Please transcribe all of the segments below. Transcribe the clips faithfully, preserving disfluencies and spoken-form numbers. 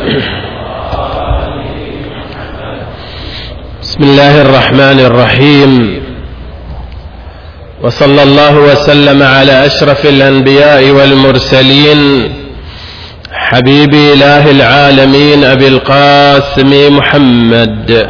بسم الله الرحمن الرحيم، وصلى الله وسلم على أشرف الأنبياء والمرسلين حبيب إله العالمين أبي القاسم محمد،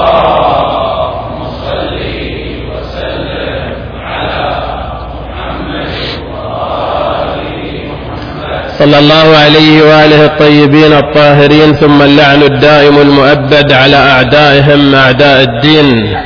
صلى الله عليه وآله الطيبين الطاهرين، ثم اللعن الدائم المؤبد على أعدائهم أعداء الدين.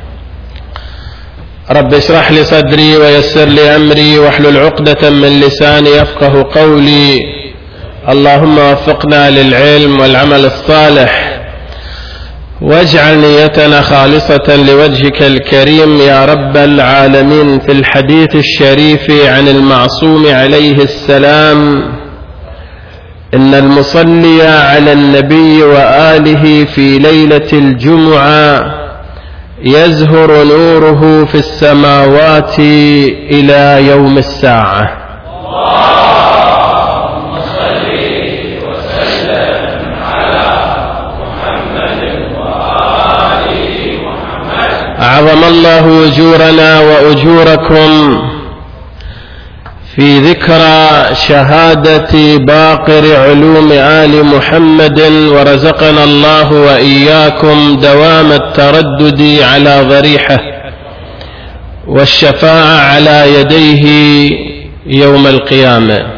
رب اشرح لي صدري ويسر لي أمري واحلل عقدة من لساني يفقه قولي. اللهم وفقنا للعلم والعمل الصالح، واجعل نيتنا خالصة لوجهك الكريم يا رب العالمين. في الحديث الشريف عن المعصوم عليه السلام: إن المصلي على النبي وآله في ليلة الجمعة يزهر نوره في السماوات إلى يوم الساعة. اللهم صل وسلم على محمد وآل محمد. أعظم الله أجورنا وأجوركم في ذكرى شهادة باقر علوم آل محمد، ورزقنا الله وإياكم دوام التردد على ضريحه والشفاعة على يديه يوم القيامة.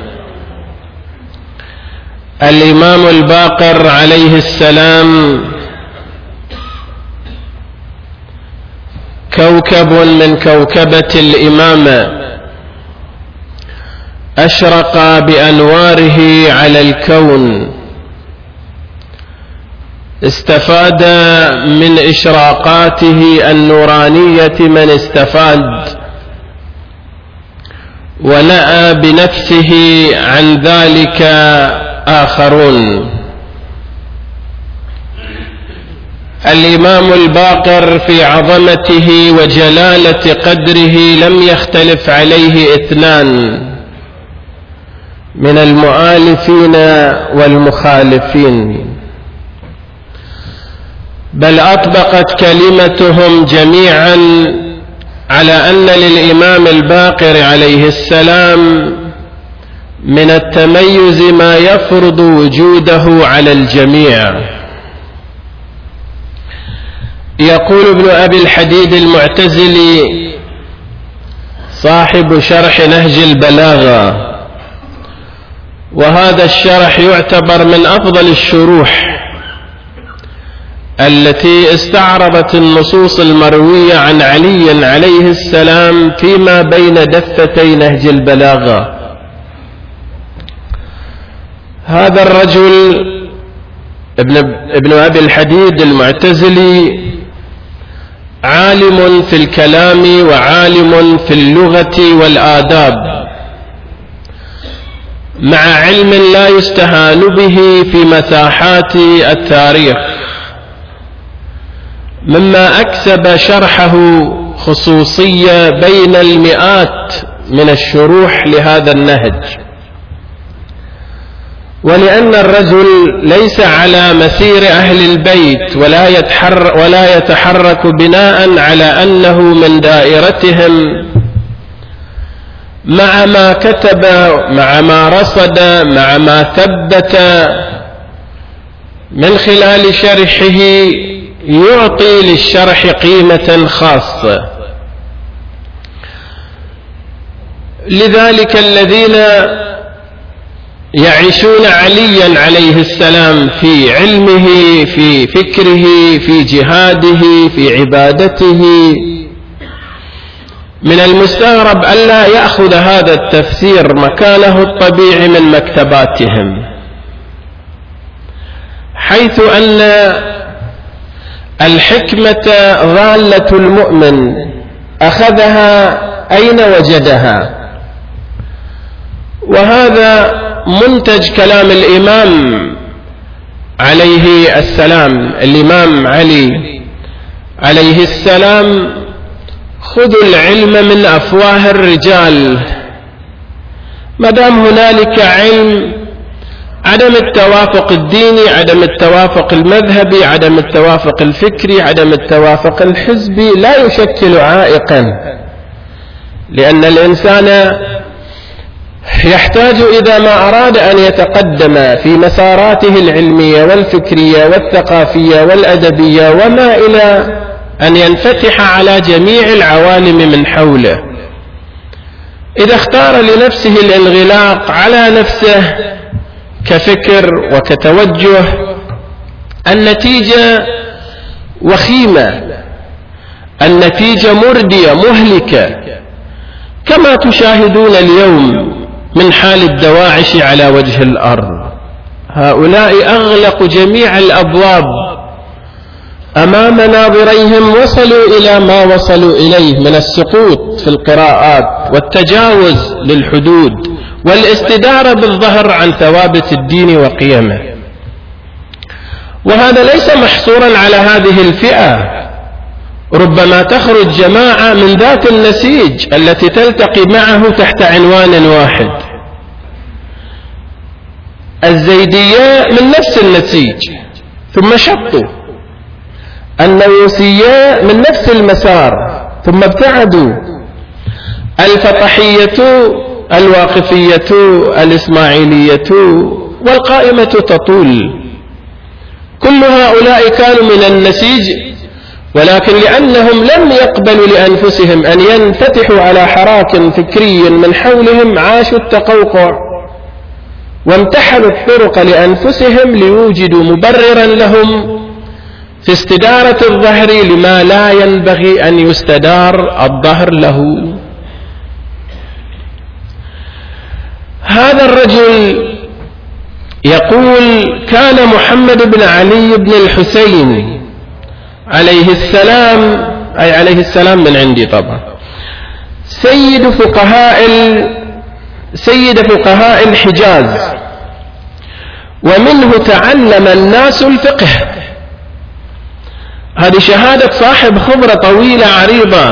الإمام الباقر عليه السلام كوكب من كوكبة الإمامة، أشرق بأنواره على الكون، استفاد من إشراقاته النورانية من استفاد، ونأى بنفسه عن ذلك آخرون. الإمام الباقر في عظمته وجلالة قدره لم يختلف عليه اثنان من المؤالفين والمخالفين، بل أطبقت كلمتهم جميعا على أن للإمام الباقر عليه السلام من التميز ما يفرض وجوده على الجميع. يقول ابن أبي الحديد المعتزلي صاحب شرح نهج البلاغة، وهذا الشرح يعتبر من أفضل الشروح التي استعرضت النصوص المروية عن علي عليه السلام فيما بين دفتي نهج البلاغة. هذا الرجل ابن, ابن أبي الحديد المعتزلي عالم في الكلام وعالم في اللغة والآداب، مع علم لا يستهان به في مساحات التاريخ، مما أكسب شرحه خصوصية بين المئات من الشروح لهذا النهج. ولأن الرجل ليس على مسير أهل البيت ولا يتحرك, ولا يتحرك بناء على أنه من دائرتهم، مع ما كتب، مع ما رصد، مع ما ثبت من خلال شرحه، يعطي للشرح قيمة خاصة. لذلك الذين يعيشون عليا عليه السلام في علمه، في فكره، في جهاده، في عبادته، من المستغرب ألا يأخذ هذا التفسير مكانه الطبيعي من مكتباتهم، حيث أن الحكمة ضالة المؤمن أخذها أين وجدها. وهذا منتج كلام الإمام عليه السلام، الإمام علي عليه السلام: خذوا العلم من أفواه الرجال. ما دام هنالك علم عدم التوافق الديني، عدم التوافق المذهبي، عدم التوافق الفكري، عدم التوافق الحزبي لا يشكل عائقا، لأن الإنسان يحتاج إذا ما أراد أن يتقدم في مساراته العلمية والفكرية والثقافية والأدبية وما إلى أن ينفتح على جميع العوالم من حوله. إذا اختار لنفسه الانغلاق على نفسه كفكر وكتوجه، النتيجة وخيمة، النتيجة مردية مهلكة، كما تشاهدون اليوم من حال الدواعش على وجه الأرض. هؤلاء أغلقوا جميع الأبواب أمام ناظريهم، وصلوا إلى ما وصلوا إليه من السقوط في القراءات والتجاوز للحدود والاستدارة بالظهر عن ثوابت الدين وقيمه. وهذا ليس محصورا على هذه الفئة، ربما تخرج جماعة من ذات النسيج التي تلتقي معه تحت عنوان واحد. الزيدية من نفس النسيج ثم شطوا، النووسية من نفس المسار ثم ابتعدوا، الفطحية، الواقفية، الإسماعيلية، والقائمة تطول. كل هؤلاء كانوا من النسيج، ولكن لأنهم لم يقبلوا لأنفسهم أن ينفتحوا على حراك فكري من حولهم، عاشوا التقوقع وامتحنوا الطرق لأنفسهم ليوجدوا مبررا لهم في استدارة الظهر لما لا ينبغي أن يستدار الظهر له. هذا الرجل يقول: كان محمد بن علي بن الحسين عليه السلام، أي عليه السلام من عندي طبعا، سيد فقهاء سيد فقهاء الحجاز، ومنه تعلم الناس الفقه. هذه شهادة صاحب خبرة طويلة عريضة،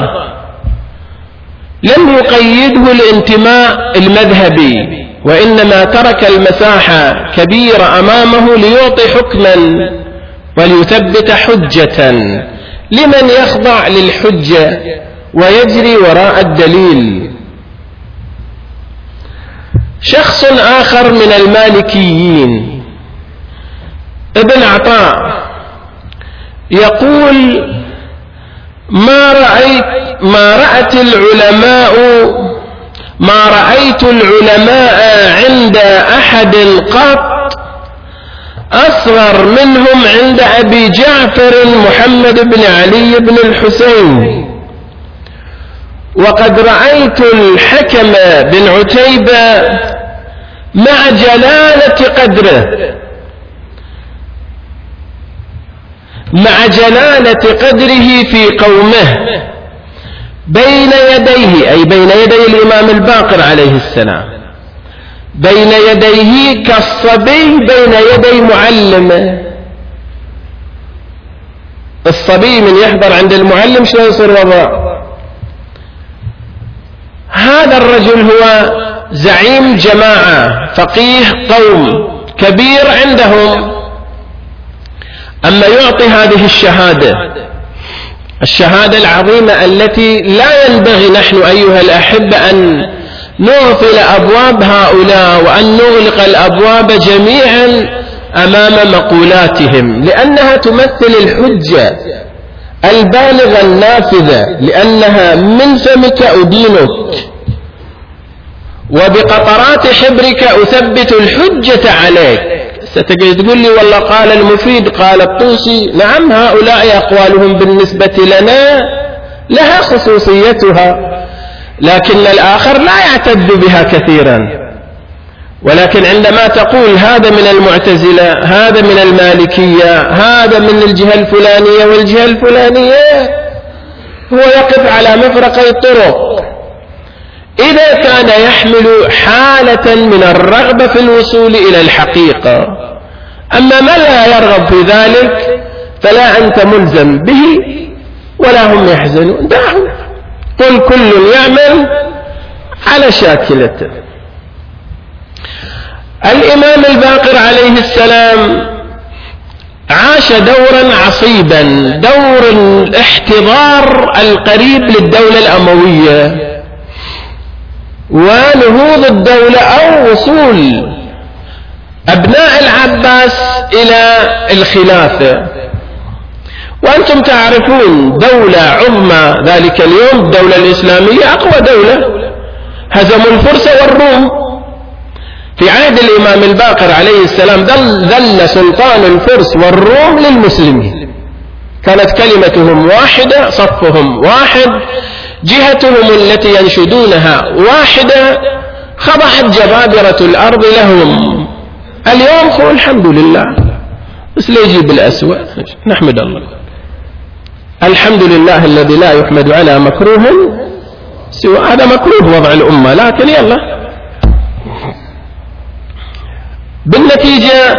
لم يقيده الانتماء المذهبي، وإنما ترك المساحة كبيرة أمامه ليعطي حكما وليثبت حجة لمن يخضع للحجة ويجري وراء الدليل. شخص آخر من المالكيين ابن عطاء يقول: ما رأيت ما رأت العلماء ما رأيت العلماء عند أحد قط أصغر منهم عند أبي جعفر محمد بن علي بن الحسين، وقد رأيت الحكم بن عتيبة مع جلالة قدره مع جلالة قدره في قومه بين يديه، أي بين يدي الإمام الباقر عليه السلام، بين يديه كالصبي بين يدي معلمه. الصبي من يحضر عند المعلم شلون يصير وضع؟ هذا الرجل هو زعيم جماعة، فقيه قوم كبير عندهم، أما يعطي هذه الشهادة الشهادة العظيمة التي لا ينبغي نحن أيها الأحبة أن نغفل أبواب هؤلاء وأن نغلق الأبواب جميعا أمام مقولاتهم، لأنها تمثل الحجة البالغة النافذة، لأنها من فمك أدينك وبقطرات حبرك أثبت الحجة عليك. ستجد تقول لي والله قال المفيد قال الطوسي، نعم هؤلاء أقوالهم بالنسبة لنا لها خصوصيتها، لكن الآخر لا يعتد بها كثيرا. ولكن عندما تقول هذا من المعتزلة، هذا من المالكية، هذا من الجهة الفلانية والجهة الفلانية، هو يقف على مفرقي الطرق. إذا كان يحمل حالة من الرغبة في الوصول إلى الحقيقة، أما من لا يرغب في ذلك فلا أنت ملزم به ولا هم يحزنون، دعهم، قل كل يعمل على شاكلته. الإمام الباقر عليه السلام عاش دورا عصيبا، دور الاحتضار القريب للدولة الأموية ونهوض الدولة أو وصول أبناء العباس إلى الخلافة. وأنتم تعرفون دولة عظمى ذلك اليوم، الدولة الإسلامية أقوى دولة، هزموا الفرس والروم في عهد الإمام الباقر عليه السلام. ذل سلطان الفرس والروم للمسلمين، كانت كلمتهم واحدة، صفهم واحد، جهتهم التي ينشدونها واحدة، خضعت جبابرة الأرض لهم. اليوم هو الحمد لله، بس لا يجيب الأسوأ، نحمد الله. الحمد لله الذي لا يحمد على مكروه سوى، هذا مكروه وضع الأمة، لكن يلا. بالنتيجة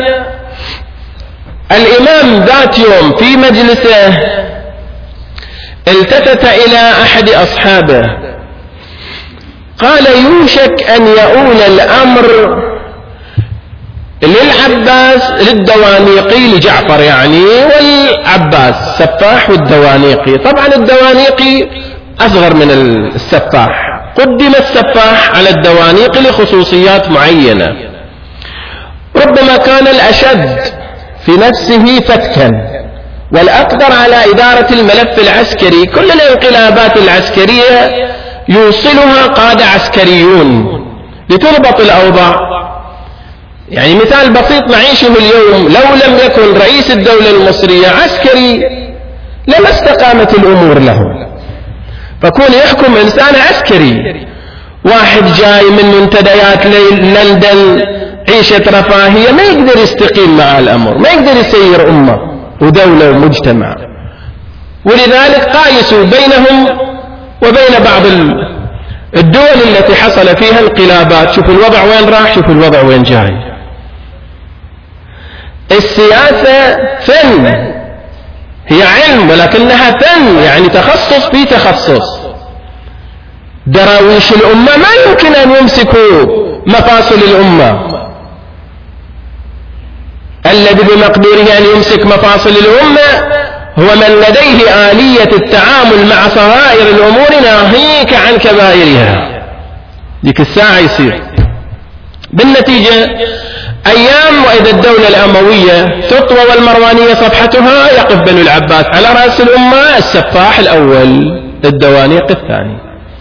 الإمام ذات يوم في مجلسه التفت إلى أحد أصحابه قال: يوشك أن يؤول الأمر للعباس للدوانيقي، لجعفر يعني، والعباس سفاح والدوانيقي. طبعا الدوانيقي أصغر من السفاح، قدم السفاح على الدوانيقي لخصوصيات معينة، ربما كان الأشد في نفسه فتكا والأقدر على إدارة الملف العسكري. كل الانقلابات العسكرية يوصلها قادة عسكريون لتربط الأوضاع. يعني مثال بسيط نعيشه اليوم، لو لم يكن رئيس الدولة المصرية عسكري لما استقامت الأمور له، فكون يحكم إنسان عسكري، واحد جاي من منتديات لندن عيشة رفاهية، ما يقدر يستقيم مع الأمر، ما يقدر يسير أمة ودولة ومجتمع. ولذلك قايسوا بينهم وبين بعض الدول التي حصل فيها انقلابات، شوفوا الوضع وين راح، شوفوا الوضع وين جاي. السياسة فن، هي علم ولكنها فن، يعني تخصص في تخصص. دراويش الأمة ما يمكن أن يمسكوا مفاصل الأمة، الذي بمقدوره أن يمسك مفاصل الأمة هو من لديه آلية التعامل مع صغائر الأمور ناهيك عن كبائرها. ذيك الساعة يصير. بالنتيجة أيام وإذا الدولة الأموية تطوى والمروانية صفحتها، يقف بنو العباس على رأس الأمة السفاح الأول، الدوانيق الثاني.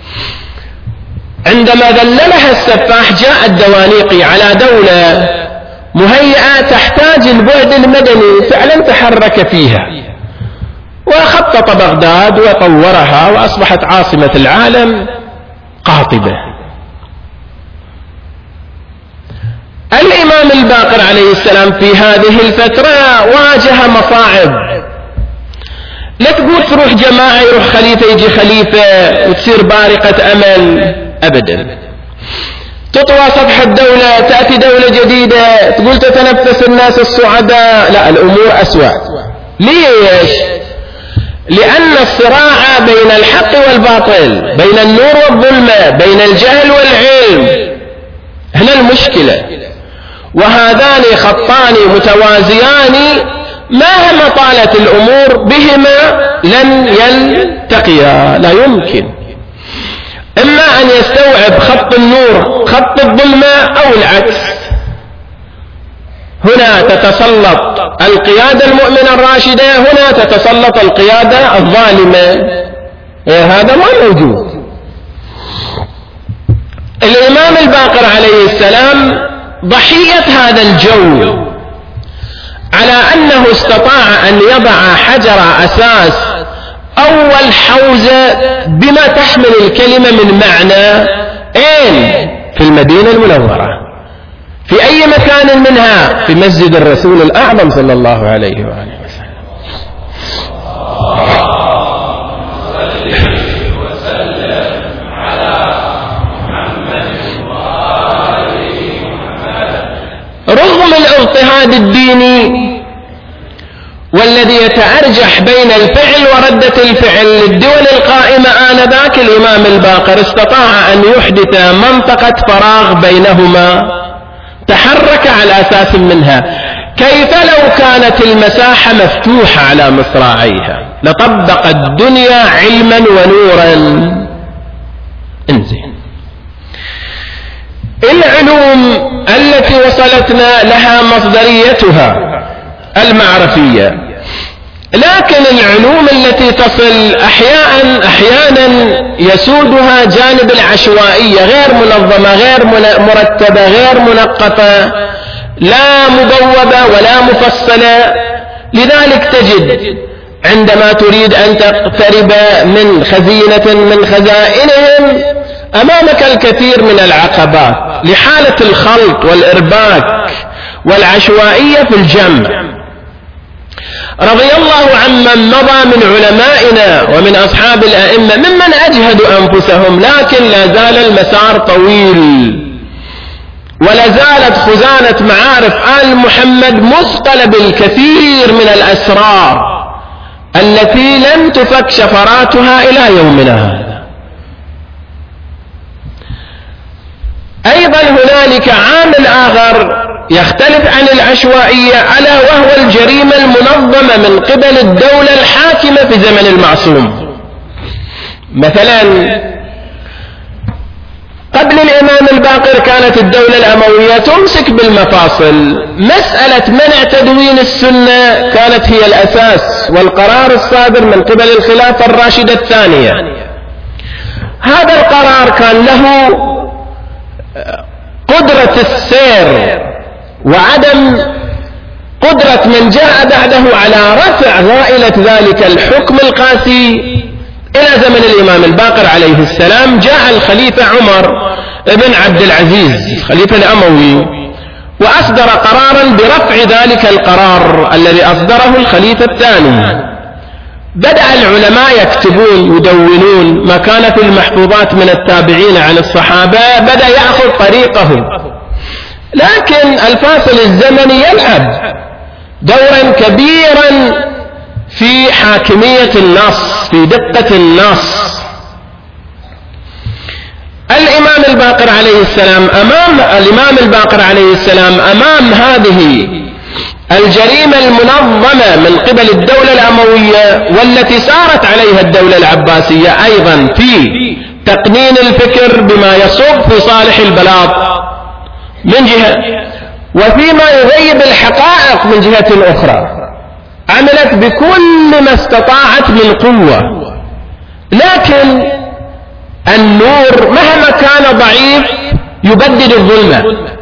عندما ذللها السفاح جاء الدوانيقي على دولة مهيئة تحتاج البعد المدني، فعلا تحرك فيها وخطط بغداد وطورها وأصبحت عاصمة العالم قاطبة. الإمام الباقر عليه السلام في هذه الفترة واجه مصاعب. لا تقول تروح جماعة يروح خليفة يجي خليفة وتصير بارقة أمل، أبدا. تطوى سطح الدولة، تأتي دولة جديدة، تقول تتنفس الناس السعداء، لا، الأمور أسوأ. ليش؟ لأن الصراع بين الحق والباطل، بين النور والظلمة، بين الجهل والعلم، هنا المشكلة. وهذان خطان متوازيان مهما طالت الأمور بهما لن يلتقيا، لا يمكن. إما أن يستوعب خط النور خط الظلمة أو العكس. هنا تتسلط القيادة المؤمنة الراشدة، هنا تتسلط القيادة الظالمة. إيه هذا ما موجود. الإمام الباقر عليه السلام ضحية هذا الجو، على أنه استطاع أن يضع حجر أساس أول حوزة بما تحمل الكلمة من معنى. أين؟ في المدينة المنورة. في أي مكان منها؟ في مسجد الرسول الأعظم صلى الله عليه وآله وسلم. رغم الاضطهاد الديني والذي يتأرجح بين الفعل وردة الفعل للدول القائمة آنذاك، الإمام الباقر استطاع أن يحدث منطقة فراغ بينهما تحرك على أساس منها. كيف لو كانت المساحة مفتوحة على مصراعيها لطبق الدنيا علما ونورا. انزين، العلوم التي وصلتنا لها مصدريتها المعرفية، لكن العلوم التي تصل أحيانا أحيانا يسودها جانب العشوائية، غير منظمة، غير مرتبة، غير منقطة، لا مبوبة ولا مفصلة. لذلك تجد عندما تريد أن تقترب من خزينة من خزائنهم أمامك الكثير من العقبات لحالة الخلط والإرباك والعشوائية في الجمع. رضي الله عمن مضى من علمائنا ومن أصحاب الأئمة ممن أجهدوا أنفسهم، لكن لا زال المسار طويل، ولا زالت خزانة معارف آل محمد مثقلة بالكثير من الأسرار التي لم تفك شفراتها إلى يومنا هذا. أيضا هنالك عامل آخر يختلف عن العشوائية، ألا وهو الجريمة المنظمة من قبل الدولة الحاكمة في زمن المعصوم. مثلا قبل الإمام الباقر كانت الدولة الأموية تمسك بالمفاصل، مسألة منع تدوين السنة كانت هي الأساس والقرار الصادر من قبل الخلافة الراشدة الثانية. هذا القرار كان له قدرة السير وعدم قدرة من جاء بعده على رفع غائلة ذلك الحكم القاسي إلى زمن الإمام الباقر عليه السلام. جاء الخليفة عمر بن عبد العزيز خليفة الأموي وأصدر قرارا برفع ذلك القرار الذي أصدره الخليفة الثاني. بدأ العلماء يكتبون يدونون ما كان في المحفوظات من التابعين عن الصحابة، بدأ يأخذ طريقه، لكن الفاصل الزمني يلعب دورا كبيرا في حاكمية النص، في دقة النص. الإمام الباقر عليه السلام أمام الإمام الباقر عليه السلام أمام هذه الجريمة المنظمة من قبل الدولة الأموية والتي سارت عليها الدولة العباسية أيضا في تقنين الفكر بما يصب في صالح البلاط من جهة، وفيما يغيب الحقائق من جهة أخرى. عملت بكل ما استطاعت من قوة، لكن النور مهما كان ضعيف يبدد الظلمة.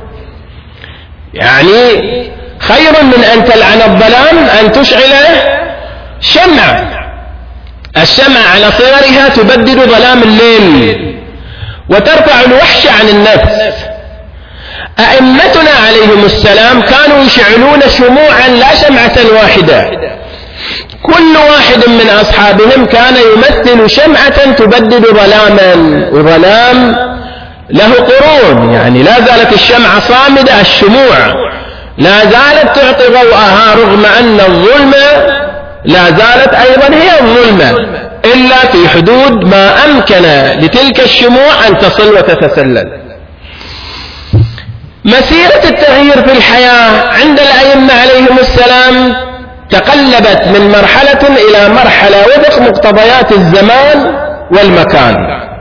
يعني خير من أن تلعن الظلام أن تشعل شمع. الشمع على صغرها تبدد ظلام الليل وترفع الوحش عن النفس. أئمتنا عليهم السلام كانوا يشعلون شموعا لا شمعة واحدة، كل واحد من أصحابهم كان يمثل شمعة تبدد ظلاما، وظلام له قرون، يعني لا زالت الشمعة صامدة، الشموع لا زالت تعطي ضوءها رغم أن الظلمة لا زالت أيضا هي الظلمة، إلا في حدود ما أمكن لتلك الشموع أن تصل وتتسلل. مسيرة التغيير في الحياة عند الأئمة عليهم السلام تقلبت من مرحلة إلى مرحلة وفق مقتضيات الزمان والمكان.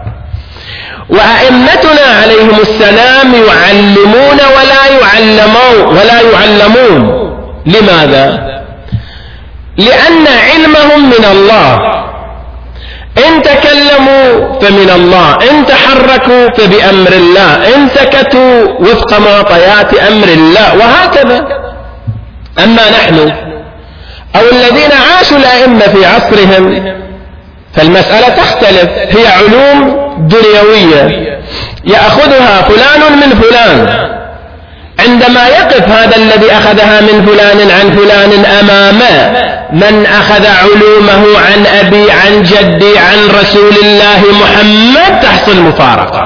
وأئمتنا عليهم السلام يعلمون ولا يعلمون ولا يعلمون. لماذا؟ لأن علمهم من الله، إن تكلموا فمن الله، إن تحركوا فبأمر الله، إن سكتوا وفق معطيات أمر الله، وهكذا. أما نحن أو الذين عاشوا الأئمة في عصرهم فالمسألة تختلف، هي علوم دنيوية يأخذها فلان من فلان. عندما يقف هذا الذي أخذها من فلان عن فلان أمام من أخذ علومه عن أبي عن جدي عن رسول الله محمد تحصل مفارقة.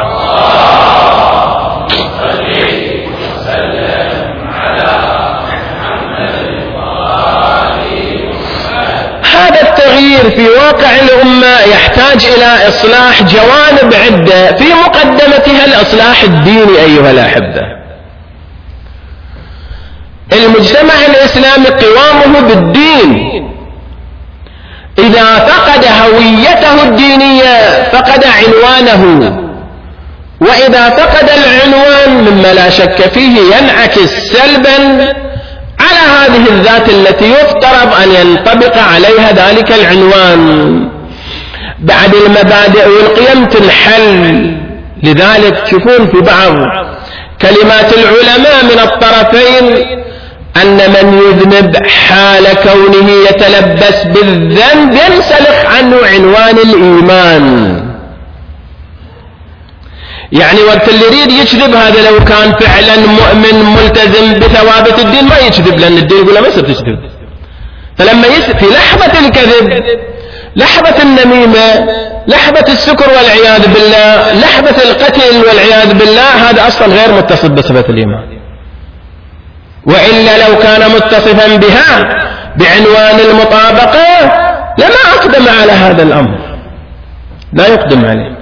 هذا التغيير في واقع الأمة يحتاج إلى إصلاح جوانب عدة، في مقدمتها الإصلاح الديني أيها الأحبة. المجتمع الإسلامي قوامه بالدين. إذا فقد هويته الدينية فقد عنوانه، وإذا فقد العنوان مما لا شك فيه ينعكس سلبا على هذه الذات التي يفترض أن ينطبق عليها ذلك العنوان. بعد المبادئ والقيم تنحل. لذلك تشوفون في بعض كلمات العلماء من الطرفين أن من يذنب حال كونه يتلبس بالذنب ينسلخ عنه عنوان الإيمان. يعني وقت اللي يريد يكذب هذا لو كان فعلا مؤمن ملتزم بثوابت الدين ما يكذب، لأن الدين يقول له ما تكذب. فلما يس... في لحظة الكذب، لحظة النميمة، لحظة السكر والعياذ بالله، لحظة القتل والعياذ بالله، هذا أصلا غير متصف بصفة الإيمان. وإلا لو كان متصفا بها بعنوان المطابقة لما أقدم على هذا الأمر، لا يقدم عليه.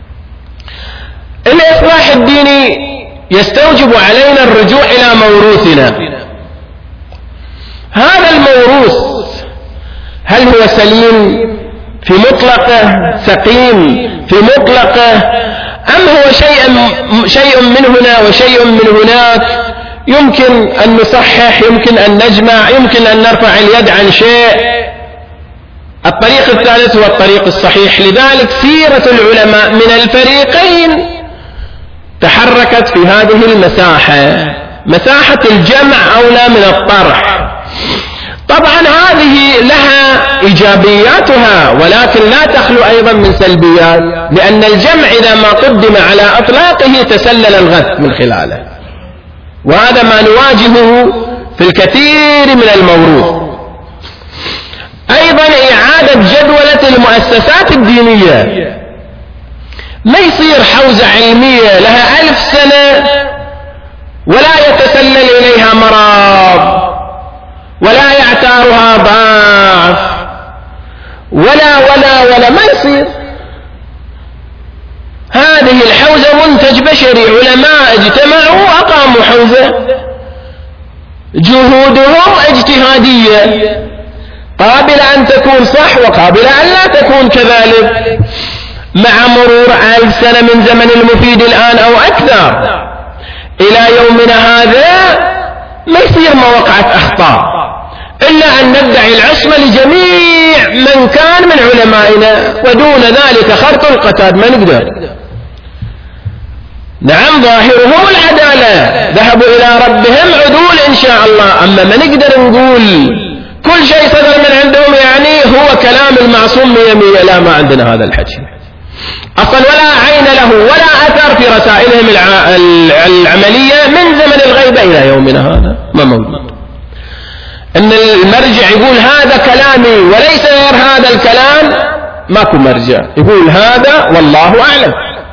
الإصلاح الديني يستوجب علينا الرجوع إلى موروثنا. هذا الموروث هل هو سليم في مطلقه، سقيم في مطلقه، أم هو شيء شيء من هنا وشيء من هناك؟ يمكن أن نصحح، يمكن أن نجمع، يمكن أن نرفع اليد عن شيء. الطريق الثالث هو الطريق الصحيح. لذلك سيرة العلماء من الفريقين تحركت في هذه المساحة، مساحة الجمع أولى من الطرح. طبعا هذه لها إيجابياتها ولكن لا تخلو أيضا من سلبيات، لأن الجمع إذا ما قدم على أطلاقه تسلل الغث من خلاله، وهذا ما نواجهه في الكثير من الموروث. أيضا إعادة جدولة المؤسسات الدينية. ما يصير حوزة علمية لها ألف سنة ولا يتسلل إليها مرض ولا يعتارها ضعف ولا ولا ولا ما يصير. هذه الحوزة منتج بشري، علماء اجتمعوا وأقاموا حوزة، جهودهم اجتهادية قابلة أن تكون صح وقابلة أن لا تكون كذلك. مع مرور ألف سنة من زمن المفيد الآن أو أكثر إلى يومنا هذا ما يصير ما وقعت أخطاء، إلا أن ندعي العصمة لجميع من كان من علمائنا، ودون ذلك خرط القتاد ما نقدر. نعم ظاهرهم العدالة، ذهبوا إلى ربهم عدول إن شاء الله، أما ما نقدر نقول كل شيء صدر من عندهم يعني هو كلام المعصوم مية مية. لا، ما عندنا هذا الحكي أصلا، ولا عين له ولا أثر في رسائلهم العملية من زمن الغيبة إلى يومنا هذا ما موجود. إن المرجع يقول هذا كلامي وليس غير هذا الكلام، ماكو مرجع يقول هذا والله أعلم.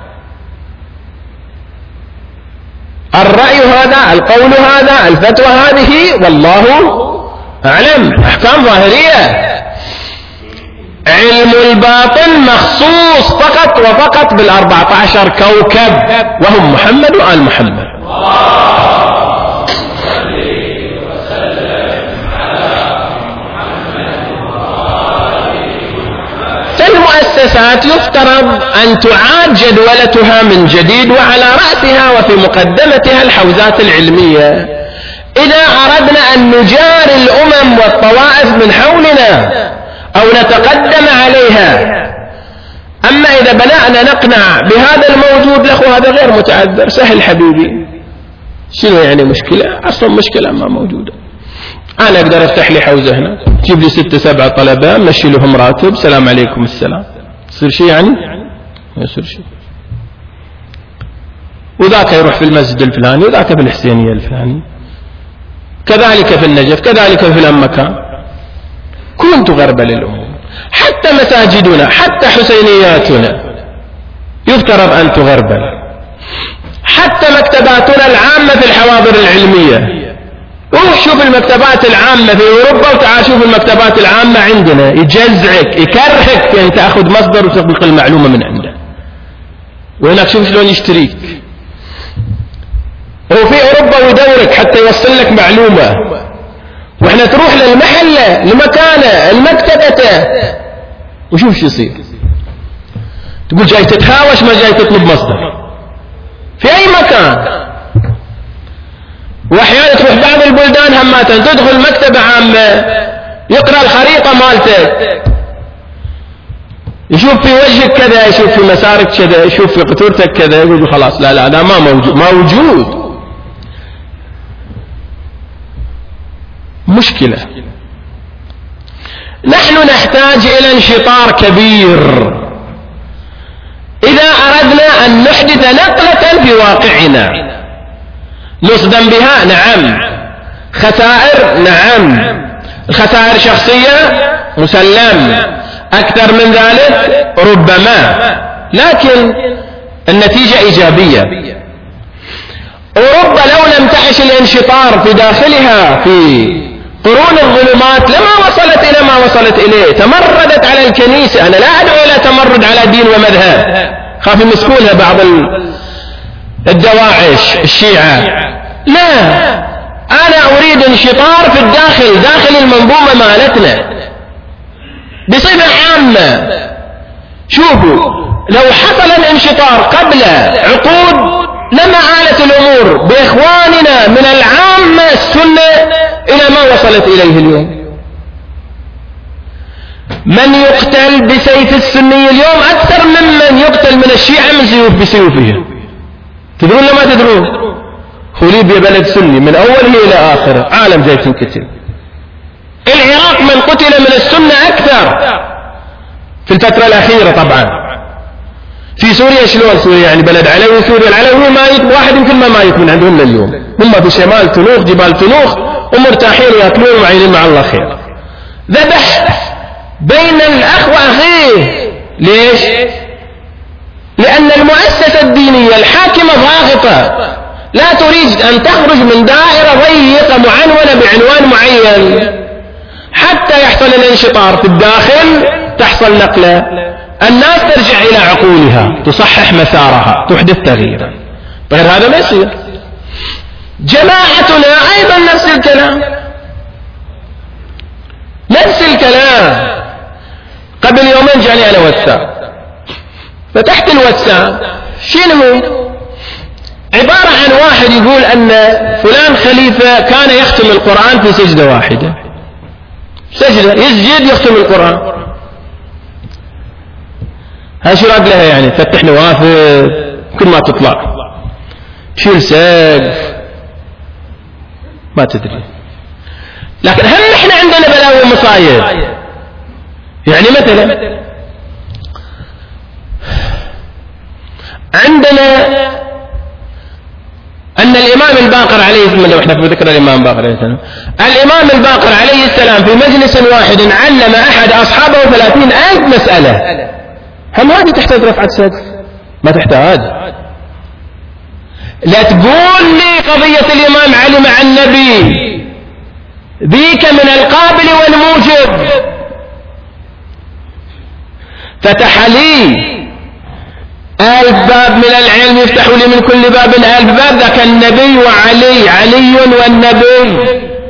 الرأي هذا، القول هذا، الفتوى هذه والله أعلم. أحكام ظاهرية. علم الباطن مخصوص فقط وفقط بالأربعة عشر كوكب وهم محمد وآل محمد. المؤسسات يفترض أن تعاد جدولتها من جديد، وعلى رأسها وفي مقدمتها الحوزات العلمية. إذا أردنا أن نجاري الأمم والطوائف من حولنا أو نتقدم عليها. أما إذا بدأنا نقنع بهذا الموجود له هذا غير متعذر، سهل حبيبي، شنو يعني مشكلة؟ أصلا مشكلة ما موجودة. أنا أقدر أفتح لي حوزة هنا، جيب لي ستة سبعة طلبة، مشي لهم راتب، سلام عليكم السلام، يصير شيء يعني؟ ما يصير شيء. وذاك يروح في المسجد الفلاني وذاك في الحسينية الفلاني، كذلك في النجف، كذلك في الأمكان. كنت غربة للأمور. حتى مساجدنا، حتى حسينياتنا يفترض أن تغربل. حتى مكتباتنا العامة في الحواضر العلمية. روح شوف المكتبات العامة في أوروبا وتعال شوف المكتبات العامة عندنا، يجزعك يكرهك أن تأخذ مصدر وتطبق المعلومة من عنده. وهناك شوف شلون يشتريك. وفي أوروبا ويدورك حتى يوصل لك معلومة احنا تروح للمحلة لمكانه المكتبته وشوف شو يصير. تقول جاي تتهاوش ما جاي تطلب مصدر في اي مكان. واحيانا تروح بعض البلدان هماتا تدخل مكتبة عامة يقرأ الخريطة مالتك يشوف في وجهك كذا يشوف في مسارك كذا يشوف في قطورتك كذا يقول خلاص لا لا لا ما موجود ما وجود. مشكلة. نحن نحتاج إلى انشطار كبير إذا أردنا أن نحدث نقلة في واقعنا. نصدم بها نعم، خسائر نعم، الخسائر شخصية مسلم، أكثر من ذلك ربما، لكن النتيجة إيجابية. أوروبا لو لم تعش الانشطار في داخلها في قرون الظلمات لما وصلت إلى ما وصلت إليه. تمردت على الكنيسة. أنا لا أدعو إلى تمرد على دين ومذهب، خاف يمسكونها بعض الدواعش الشيعة. لا، أنا أريد انشطار في الداخل، داخل المنظومة مالتنا بصفة عامة. شوفوا لو حصل الانشطار قبل عقود لما آلت الأمور بإخواننا من العامة السنة إلى ما وصلت إليه اليوم. من يقتل بسيف السني اليوم أكثر ممن يقتل من الشيعة من سيوف بسيوفهم. تدرون لما تدرون؟ ليبيا بلد سني من أوله إلى آخره، عالم جاي تنقتل. العراق من قتل من السنة أكثر في الفترة الأخيرة. طبعا في سوريا شلون؟ سوريا يعني بلد علوي، سوريا العلوي ما يت... واحد يمكن ما مايت من عندهم لليوم. هم في شمال تنوخ، جبال تنوخ، ومرتاحين ويأكلون ومعينين مع الله خير. ذبح بين الأخ وأخيه. ليش؟ لأن المؤسسة الدينية الحاكمة ضاغطة، لا تريد أن تخرج من دائرة ضيقة معنونة بعنوان معين حتى يحصل الانشطار في الداخل، تحصل نقلة، الناس ترجع إلى عقولها، تصحح مسارها، تحدث تغييرا. غير هذا ما يصير. جماعتنا أيضا نفس الكلام، نفس الكلام. قبل يومين جاني أنا واتساب، فتحت الواتساب شنو؟ عبارة عن واحد يقول أن فلان خليفة كان يختم القرآن في سجدة واحدة، سجدة يسجد يختم القرآن. هاي شو راد لها يعني؟ فتح نوافذ كل ما تطلع، شيل سقف، ما تدري. لكن هل نحن عندنا بلاوي ومصايب؟ يعني مثلا عندنا أن الإمام الباقر عليه السلام، لو احنا في ذكر الإمام الباقر عليه السلام، الإمام الباقر عليه السلام في مجلس واحد علم أحد أصحابه ثلاثين ألف مسألة. هم هذه تحتاج رفعة سقف؟ ما تحتاج. لا تقول لي قضية الإمام علي مع النبي ذيك من القابل والموجب. فتح لي ألف باب من العلم، يفتحوا لي من كل باب ألف باب. ذاك النبي وعلي، علي والنبي.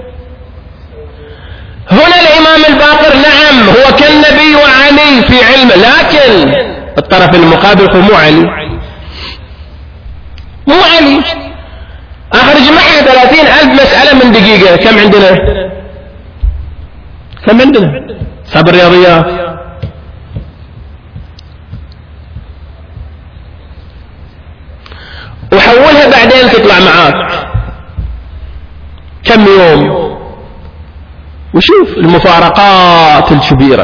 هنا الإمام الباقر نعم هو كالنبي وعلي في علمه، لكن الطرف المقابل هو مو علي، مو علي. أخرج معي ثلاثين ألف مسألة من دقيقة. كم عندنا؟ كم عندنا؟ صعب الرياضيات. وحولها بعدين تطلع معاك كم يوم، وشوف المفارقات الكبيرة.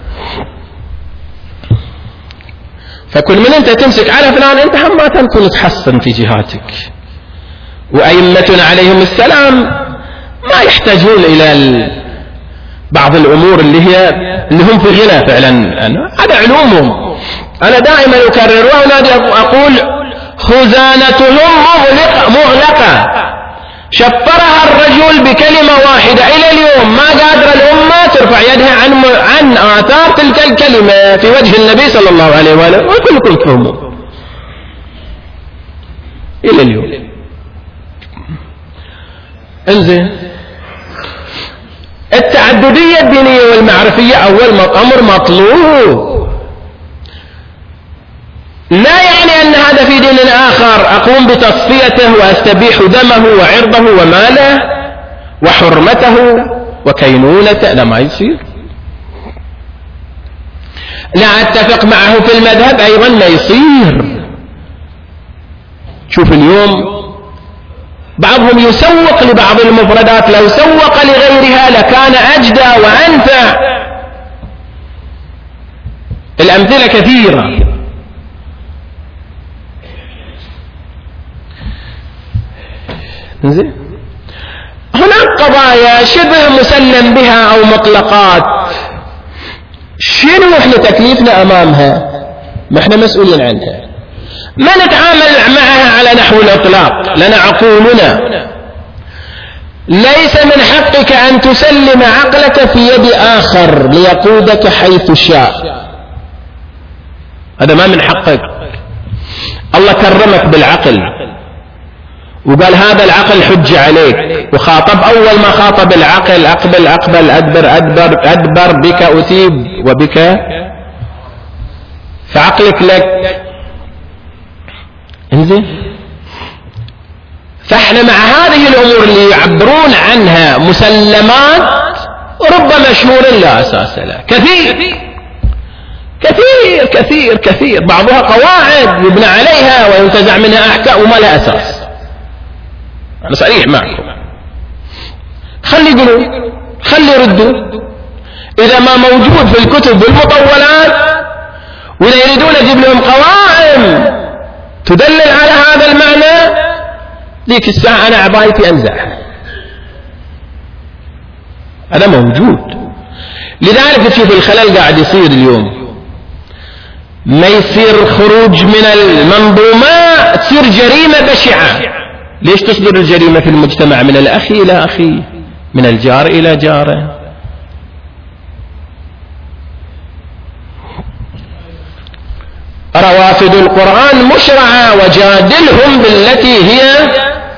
فكل من انت تمسك على فلان انت هم ما تكون تحسن في جهاتك. وأئمتنا عليهم السلام ما يحتاجون إلى بعض الأمور اللي هي اللي هم في غنى فعلا، هذا علومهم. أنا دائما أكرر وأنا أقول خزانتهم مغلقة, مغلقة شفرها الرجل بكلمة واحدة. إلى اليوم ما قادر الأمة ترفع يدها عن عن آثار تلك الكلمة في وجه النبي صلى الله عليه وآله، وكلكم تفهموا إلى اليوم. انزين التعددية الدينية والمعرفية أول أمر مطلوب. لا يعني أن هذا في دين آخر أقوم بتصفيته وأستبيح دمه وعرضه وماله وحرمته وكينونته، لا ما يصير. لا أتفق معه في المذهب أيضا ما يصير. شوف اليوم بعضهم يسوق لبعض المفردات، لو سوق لغيرها لكان أجدى وأنفع. الأمثلة كثيرة. هناك قضايا شبه مسلم بها أو مطلقات، شنو احنا تكليفنا أمامها؟ ما احنا مسؤولين عنها، ما نتعامل معها على نحو الإطلاق. لنا عقولنا، ليس من حقك أن تسلم عقلك في يد آخر ليقودك حيث شاء، هذا ما من حقك. الله كرمك بالعقل وقال هذا العقل حجة عليك، وخاطب أول ما خاطب العقل أقبل أقبل أدبر أدبر أدبر بك أتيب وبك، فعقلك لك. انزين، فاحنا مع هذه الأمور اللي يعبرون عنها مسلمات رب مشهور لا أساس له، كثير كثير كثير كثير، بعضها قواعد يبنى عليها وينتزع منها أحكام وما لها أساس. أنا صريح معكم، خلي يقولوا خلي يردوا. إذا ما موجود في الكتب والمطولات وإذا يريدون يجيب لهم قوائم تدلل على هذا المعنى، ذيك الساعة أنا عبايتي أنزعها. هذا موجود. لذلك تشوف الخلل قاعد يصير اليوم، ما يصير خروج من المنظومة تصير جريمة بشعة. ليش تصدر الجريمة في المجتمع؟ من الأخ إلى أخيه، من الجار إلى جاره. روافد القرآن مشرعة، وجادلهم بالتي هي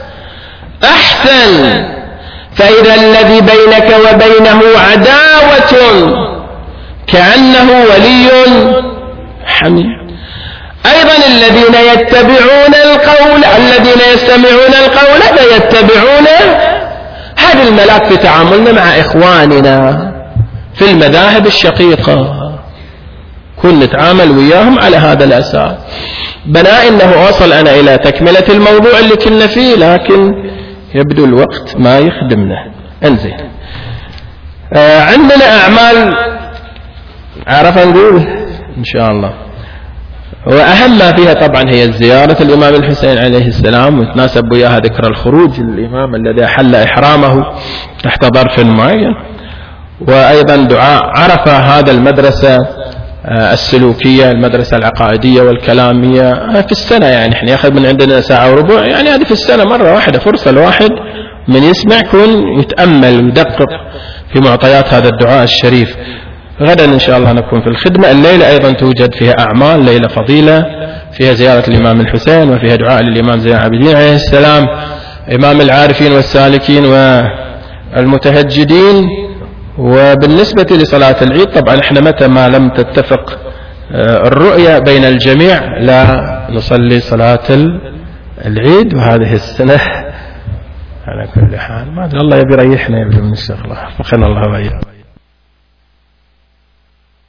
أحسن. فإذا الذي بينك وبينه عداوة كأنه ولي حميم. أيضا الذين يتبعون القول الذين يستمعون القول فيتبعون. هذه الملاك في تعاملنا مع إخواننا في المذاهب الشقيقة، كن نتعامل وياهم على هذا الأساس. بناء إنه أوصل أنا إلى تكملة الموضوع اللي كنا فيه، لكن يبدو الوقت ما يخدمنا. انزين، آه عندنا أعمال عرف نقول إن شاء الله، وأهم ما فيها طبعا هي زيارة الإمام الحسين عليه السلام، وتناسب وياها ذكر الخروج الإمام الذي حل إحرامه تحت ظرف معين، وأيضا دعاء عرفة هذا المدرسة السلوكية، المدرسة العقائدية والكلامية في السنة. يعني احنا ياخذ من عندنا ساعة وربع، يعني هذه في السنة مرة واحدة، فرصة الواحد من يسمع كون يتأمل ويدقق في معطيات هذا الدعاء الشريف. غدا إن شاء الله نكون في الخدمة. الليلة أيضا توجد فيها أعمال، ليلة فضيلة فيها زيارة الإمام الحسين، وفيها دعاء للإمام زين العابدين عليه السلام، إمام العارفين والسالكين والمتهجدين. وبالنسبة لصلاة العيد طبعا احنا متى ما لم تتفق الرؤية بين الجميع لا نصلي صلاة العيد. وهذه السنة على كل حال ما أدري، الله يبي يريحنا يبدو من الشغلة، فخنا الله وإياه.